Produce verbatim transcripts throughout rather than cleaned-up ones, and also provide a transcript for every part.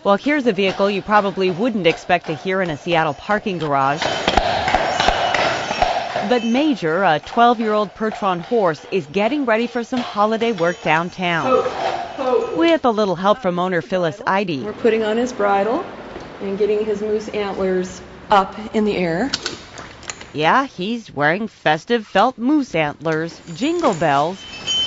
Well, here's a vehicle you probably wouldn't expect to hear in a Seattle parking garage. But Major, a twelve-year-old Percheron horse, is getting ready for some holiday work downtown. Ho, ho. With a little help from owner Phyllis Eide. We're putting on his bridle and getting his moose antlers up in the air. Yeah, he's wearing festive felt moose antlers, jingle bells,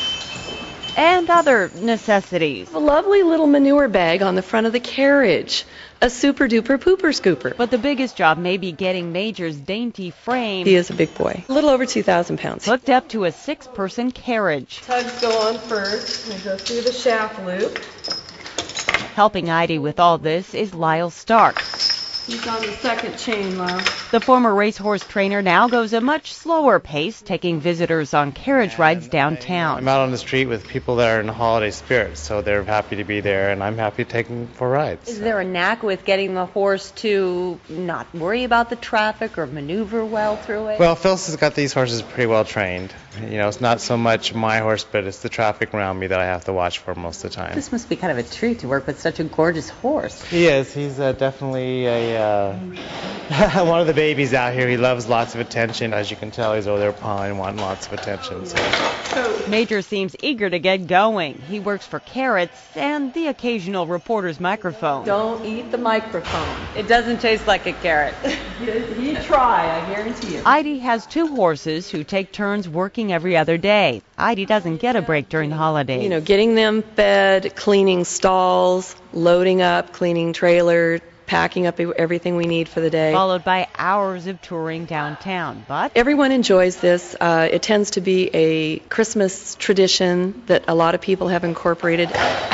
and other necessities. A lovely little manure bag on the front of the carriage. A super-duper pooper scooper. But the biggest job may be getting Major's dainty frame. He is a big boy. A little over two thousand pounds. Hooked up to a six-person carriage. Tugs go on first. We go through the shaft loop. Helping Eide with all this is Lyle Stark. He's on the second chain, Lyle. The former racehorse trainer now goes a much slower pace, taking visitors on carriage rides downtown. I'm out on the street with people that are in holiday spirit, so they're happy to be there, and I'm happy to take them for rides. Is there a knack with getting the horse to not worry about the traffic or maneuver well through it? Well, Phyllis has got these horses pretty well trained. You know, it's not so much my horse, but it's the traffic around me that I have to watch for most of the time. This must be kind of a treat to work with such a gorgeous horse. He is. He's uh, definitely a uh, one of the babies out here. He loves lots of attention. As you can tell, he's over there pawing, wanting lots of attention. So. Major seems eager to get going. He works for carrots and the occasional reporter's microphone. Don't eat the microphone. It doesn't taste like a carrot. He'd try, I guarantee you. Eide has two horses who take turns working every other day. Eide doesn't get a break during the holidays. You know, getting them fed, cleaning stalls, loading up, cleaning trailer, packing up everything we need for the day. Followed by hours of touring downtown. But everyone enjoys this. Uh, it tends to be a Christmas tradition that a lot of people have incorporated.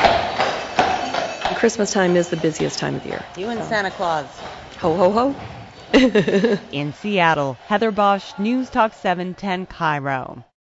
Christmas time is the busiest time of the year. You and so. Santa Claus. Ho, ho, ho. In Seattle, Heather Bosch, News Talk seven ten, K I R O.